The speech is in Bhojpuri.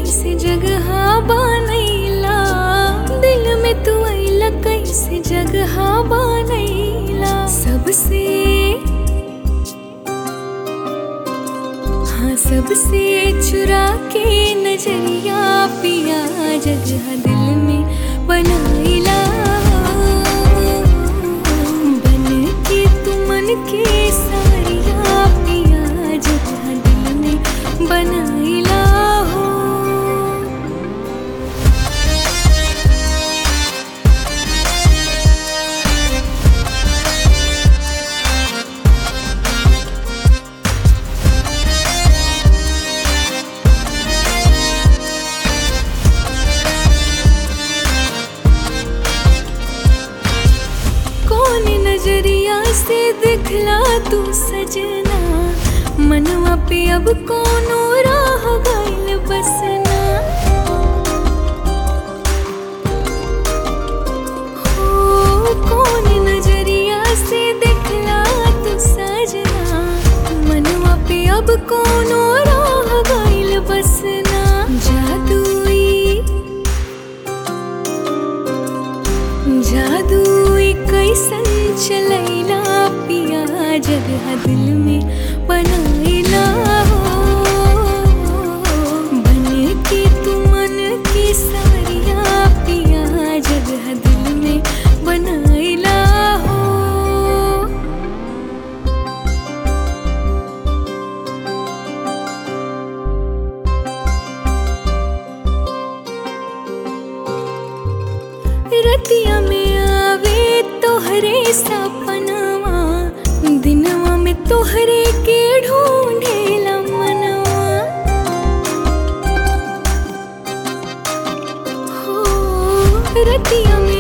कैसे जगह बनैला, दिल में तू आइला कैसे जगह बनैला। सबसे हाँ सबसे चुरा के नजरिया पिया जगह दिल में बनैला। बन के तू मन के सारिया पिया जगह दिल में बनैला हो। नजरिया से दिखला तू सजना, मनवा पे अब कोनो राह गइल बसना। हो कौन नजरिया से दिखला तू सजना, मनवा पे अब कोनो राह गइल बसना। जादुई जादुई कैसन चलैला पिया जगह दिल में बनैला हो। बन के तू मन की सारिया पिया जगह दिल में बनैला हो। रतिया में आवे तोहरे सपनवा, दिनवा में तोहरे के ढूंढेला मनवा। हो रतिया में